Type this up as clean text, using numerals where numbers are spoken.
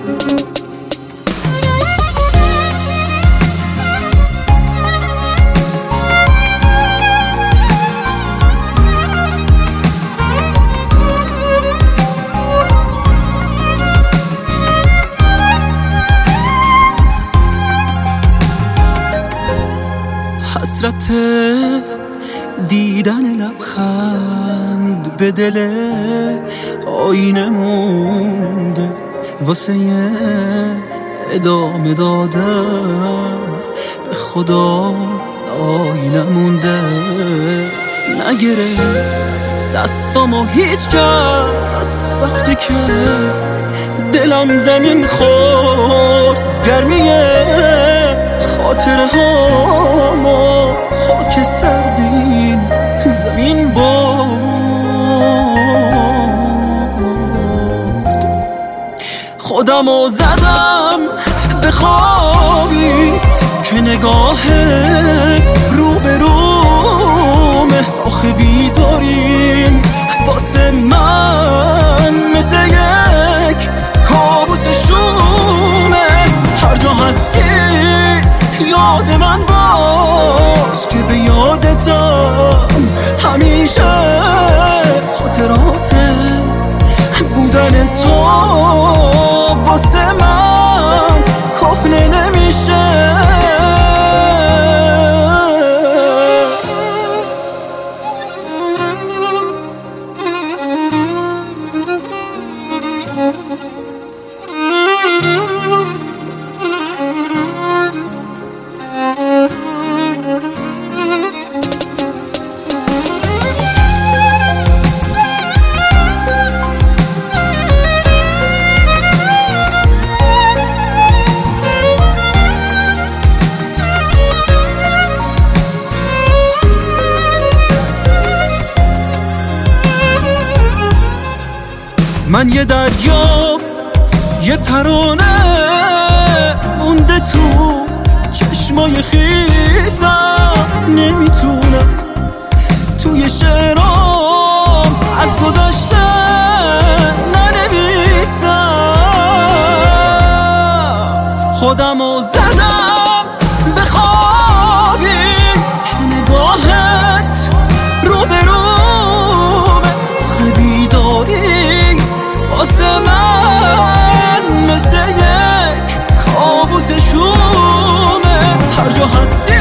حسرت دیدن لبخند به دل آینه مونده، واسه ادامه دادن به خدا آینه مونده. نگره دستامو هیچ کس وقتی که دلم زمین خورد، گرمیه خاطره هامو خاک سردین زمین برد. خودمو زدم به خوابی که نگاهت رو به رومه، آخه بیدارین واسه من مثل یک کابوس شومه. هر جا هستی یاد من باش که به یادتم همیشه خاطرات بودن تو واسه من کهنه نمیشه. من یه دریا یه ترانه مونده تو چشمای خیسم، نمیتونم توی شعرام از گذشته ننویسم. خودمو زدم به خوابی که نگاهت رو به رومه، آخه بیداری واسه من مثل یک کابوس شومه. هر جا هستی